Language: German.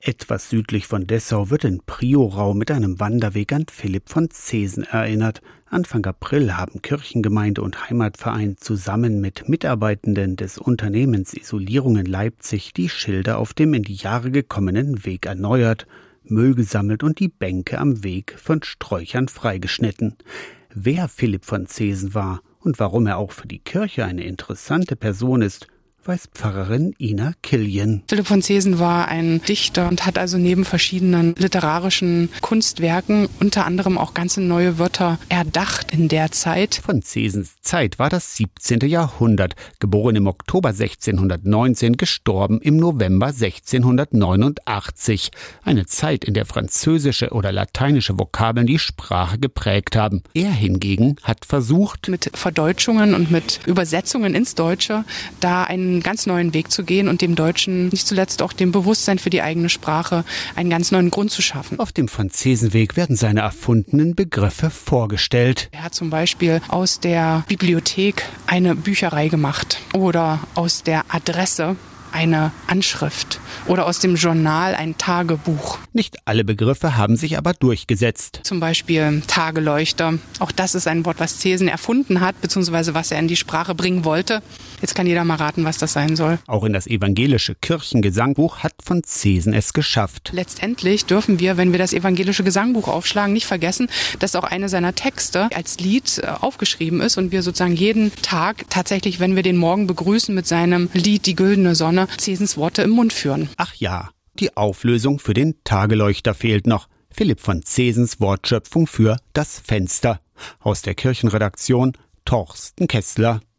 Etwas südlich von Dessau wird in Priorau mit einem Wanderweg an Philipp von Zesen erinnert. Anfang April haben Kirchengemeinde und Heimatverein zusammen mit Mitarbeitenden des Unternehmens Isolierung in Leipzig die Schilder auf dem in die Jahre gekommenen Weg erneuert, Müll gesammelt und die Bänke am Weg von Sträuchern freigeschnitten. Wer Philipp von Zesen war und warum er auch für die Kirche eine interessante Person ist, weiß Pfarrerin Ina Killian. Philipp von Zesen war ein Dichter und hat also neben verschiedenen literarischen Kunstwerken unter anderem auch ganze neue Wörter erdacht in der Zeit. Von Zesens Zeit war das 17. Jahrhundert, geboren im Oktober 1619, gestorben im November 1689. Eine Zeit, in der französische oder lateinische Vokabeln die Sprache geprägt haben. Er hingegen hat versucht, mit Verdeutschungen und mit Übersetzungen ins Deutsche da einen ganz neuen Weg zu gehen und dem Deutschen, nicht zuletzt auch dem Bewusstsein für die eigene Sprache, einen ganz neuen Grund zu schaffen. Auf dem von Zesen-Weg werden seine erfundenen Begriffe vorgestellt. Er hat zum Beispiel aus der Bibliothek eine Bücherei gemacht oder aus der Adresse eine Anschrift oder aus dem Journal ein Tagebuch. Nicht alle Begriffe haben sich aber durchgesetzt. Zum Beispiel Tageleuchter. Auch das ist ein Wort, was Zesen erfunden hat, beziehungsweise was er in die Sprache bringen wollte. Jetzt kann jeder mal raten, was das sein soll. Auch in das evangelische Kirchengesangbuch hat von Zesen es geschafft. Letztendlich dürfen wir, wenn wir das evangelische Gesangbuch aufschlagen, nicht vergessen, dass auch eine seiner Texte als Lied aufgeschrieben ist und wir sozusagen jeden Tag tatsächlich, wenn wir den Morgen begrüßen mit seinem Lied Die güldene Sonne, Zesens Worte im Mund führen. Ach ja, die Auflösung für den Tageleuchter fehlt noch. Philipp von Zesens Wortschöpfung für das Fenster. Aus der Kirchenredaktion Torsten Kessler.